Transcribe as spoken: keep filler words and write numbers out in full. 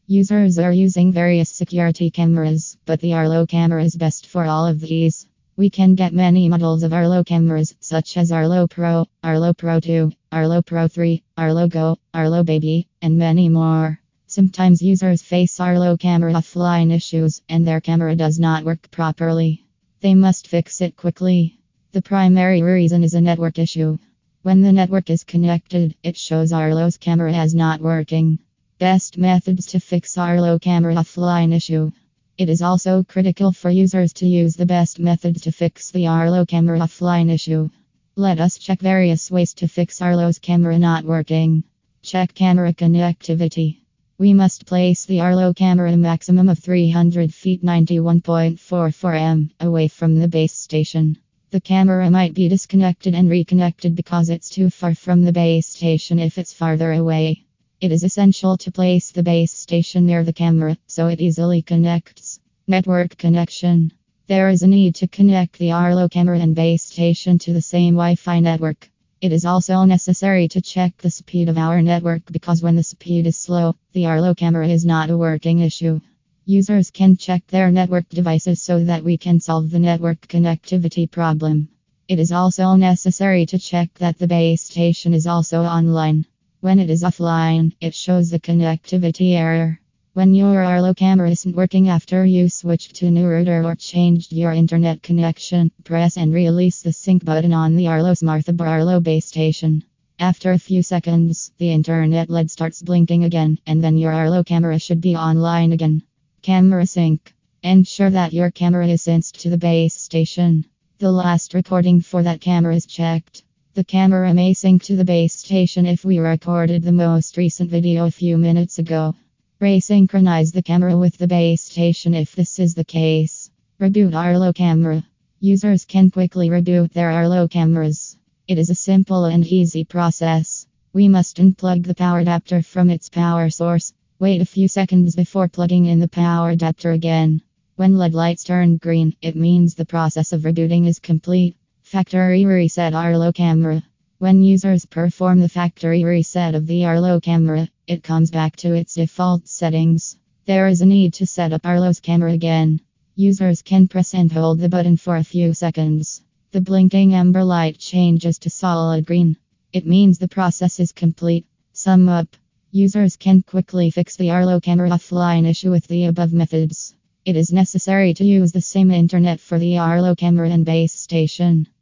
Users are using various security cameras, but the Arlo camera is best for all of these. We can get many models of Arlo cameras, such as Arlo Pro, Arlo Pro two, Arlo Pro three, Arlo Go, Arlo Baby, and many more. Sometimes users face Arlo camera offline issues, and their camera does not work properly. They must fix it quickly. The primary reason is a network issue. When the network is connected, it shows Arlo's camera as not working. Best methods to fix Arlo camera offline issue. It is also critical for users to use the best method to fix the Arlo camera offline issue. Let us check various ways to fix Arlo's camera not working. Check camera connectivity. We must place the Arlo camera a maximum of three hundred feet ninety-one point four four meters away from the base station. The camera might be disconnected and reconnected because it's too far from the base station if it's farther away. It is essential to place the base station near the camera, so it easily connects. Network connection. There is a need to connect the Arlo camera and base station to the same Wi-Fi network. It is also necessary to check the speed of our network because when the speed is slow, the Arlo camera is not a working issue. Users can check their network devices so that we can solve the network connectivity problem. It is also necessary to check that the base station is also online. When it is offline, it shows the connectivity error. When your Arlo camera isn't working after you switched to new router or changed your internet connection, press and release the sync button on the Arlo SmartHub or Arlo base station. After a few seconds, the internet L E D starts blinking again, and then your Arlo camera should be online again. Camera sync. Ensure that your camera is synced to the base station. The last recording for that camera is checked. The camera may sync to the base station if we recorded the most recent video a few minutes ago. Resynchronize the camera with the base station if this is the case. Reboot Arlo camera. Users can quickly reboot their Arlo cameras. It is a simple and easy process. We must unplug the power adapter from its power source. Wait a few seconds before plugging in the power adapter again. When L E D lights turn green, it means the process of rebooting is complete. Factory reset Arlo camera. When users perform the factory reset of the Arlo camera, it comes back to its default settings. There is a need to set up Arlo's camera again. Users can press and hold the button for a few seconds. The blinking amber light changes to solid green. It means the process is complete. Sum up. Users can quickly fix the Arlo camera offline issue with the above methods. It is necessary to use the same internet for the Arlo camera and base station.